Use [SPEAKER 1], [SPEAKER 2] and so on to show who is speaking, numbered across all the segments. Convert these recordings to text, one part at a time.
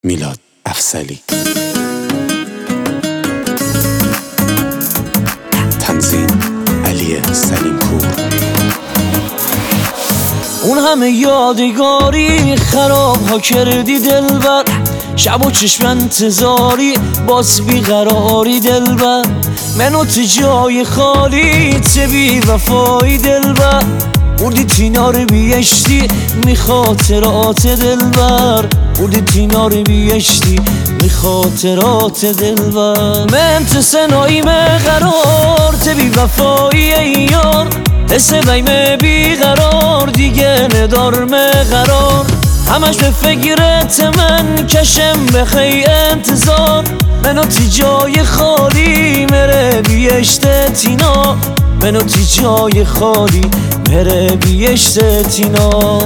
[SPEAKER 1] میلاد افضلی. تنظیم علی سلیمپور.
[SPEAKER 2] اون همه یادگاری خراب ها کردی دلبر، شب و چشم انتظاری باز بیقراری دلبر، منو تو جای خالی چه بی وفایی دلبر، بردی تینار بیشتی می خاطرات دلبر، بردی تینار بیشتی می خاطرات دلبر. من تو سنایی مقرار تبی وفایی یار، حس بیم بیقرار دیگه ندار مقرار، همش به فکرت من کشم بخی انتظار، منو تی جای خالی مره بیشت تینا، منو تی جای خالی مره بیشت تینا.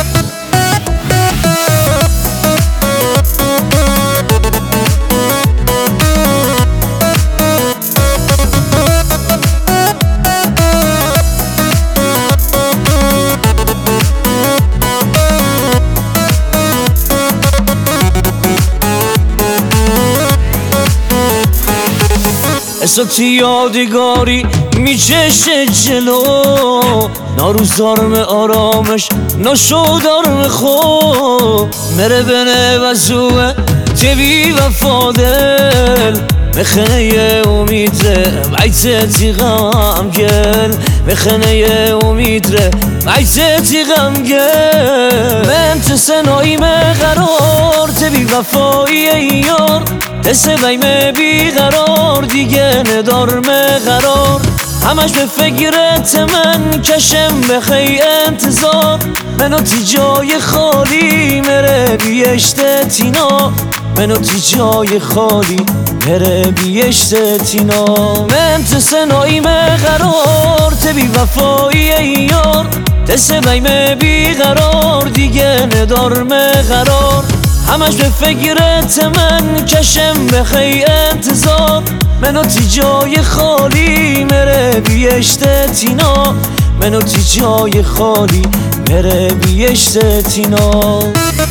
[SPEAKER 2] احساسی یادگاری میچشه جلو، ناروز دارم آرامش نشو دارم خو، مره بنه وزوه تبی وفا دل، مخنه امید ره بایت تیغم گل، مخنه امید ره بایت تیغم گل. من تو سنایی مقرار تبی وفایی یار، حس بیم بیقرار دیگه ندار مقرار، همش به فکرت من کشم بخی انتظار، منو تی جای خالی مره بیشت تینا، منو تی جای خالی مره بیشت تینا. من تو سنایی مقرار تبی وفایی یار، حس بیم بیقرار دیگه ندار مقرار، همش به فکرت من کشم بخی انتظار، منو تی جای خالی مره بیشت تینا، منو تی جای خالی مره بیشت تینا.